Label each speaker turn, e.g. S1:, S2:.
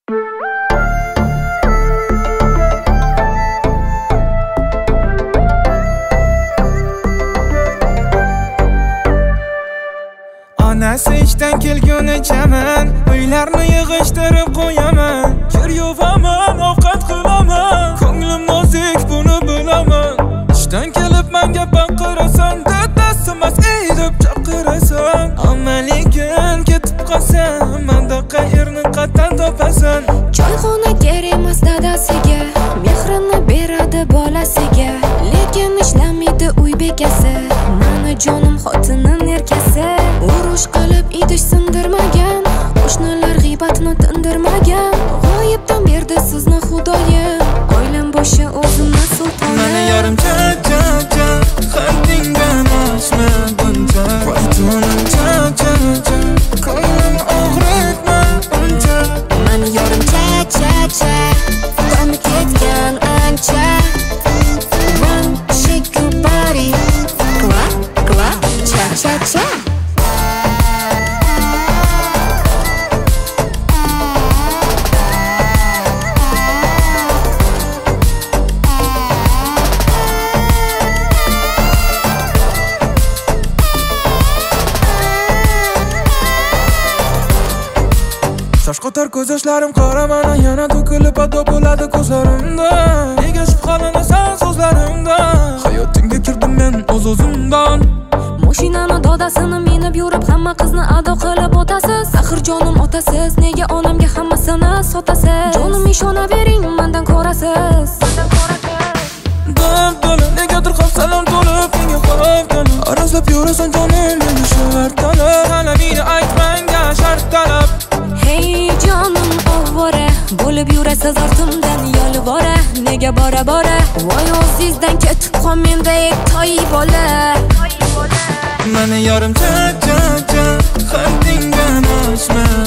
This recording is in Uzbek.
S1: Onasi ishdan kelgunichaman uylarni yig'ishtirib qo'yaman. Kir yuvaman, ovqat qilaman. Ko'nglim nozik, buni bilaman. Ishdan kelib menga baqirasan, dadasimas ey deb chaqirasan. Amaligin ketib qolsam, menda qayerni qatdan topasan?
S2: Choyxona kerak emas dadasiga, mehrini beradi bolasiga. Lekin ishlamaydi uy bekasi, mani jonim xotinim erkasi. Urush qilib idish sindirmagan, qo'shnilar g'iybatni tindirmagan. G'oyibdan berdi sizni xudoyim, oilam boshi o'zimni sultonim.
S1: Mani yarim cha xatingdan ochma buncha. Voytonim cha ko'nglim og'ritma uncha.
S2: Mani yarim cha dami ketgan ancha. One shake your body, kla cha.
S1: Shoshqotar ko'z yoshlarim qora, mana yana to'kilib ado bo'ladi ko'zlarimda. Nega shubhalanasan so'zlarimda? Hayotingga kirdim men o'z-o'zimdan.
S2: Mashinani dodasini minib yurib hamma qizni ado qilib o'tasiz. Axir jonim otasiz, nega onamga hammasini sotasiz? Jonim ishonavering, mendan ko'rasiz.
S1: Dam-dala negadir xavfsalam to'lib menga xavfdan. Arazlab yurasan jonim, meni shart talab. Talabingni ayt menga shart talab.
S2: Hey jonim ovvora, bo'lib yurasiz ortimdan yolvora. Nega bora voy o'zingizdan ketib qol mendek toy bola.
S1: Mani yarim cha xatingdan ochma